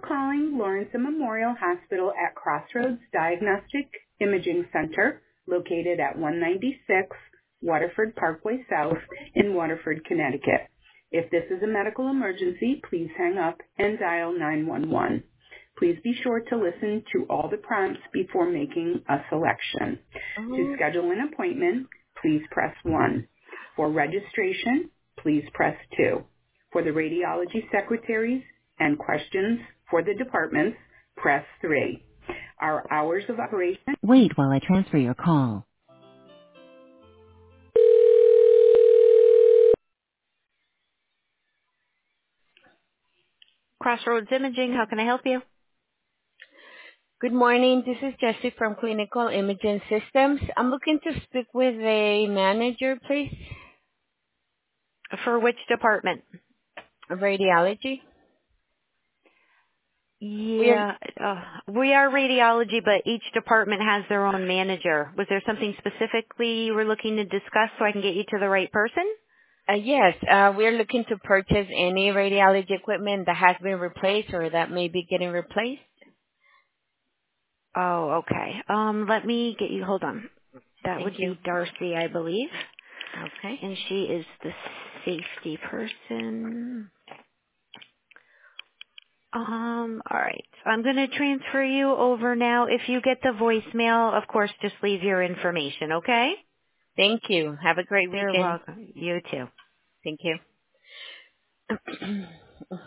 calling Lawrence Memorial Hospital at Crossroads Diagnostic Imaging Center, located at 196 Waterford Parkway South in Waterford, Connecticut. If this is a medical emergency, please hang up and dial 911. Please be sure to listen to all the prompts before making a selection. To schedule an appointment, please press 1. For registration, please press 2. For the radiology secretaries and questions for the departments, press 3. Our hours of operation. Wait while I transfer your call. Crossroads Imaging, how can I help you? Good morning. This is Jessie from Clinical Imaging Systems. I'm looking to speak with a manager, please. For which department? Radiology. Yeah, we are radiology, but each department has their own manager. Was there something specifically you were looking to discuss so I can get you to the right person? Yes, we're looking to purchase any radiology equipment that has been replaced or that may be getting replaced. Oh, okay. Let me get you, hold on. That would be Darcy, I believe. Okay. And she is the safety person. All right. I'm going to transfer you over now. If you get the voicemail, of course, just leave your information, okay? Thank you. Have a great weekend. You're welcome. You too. Thank you.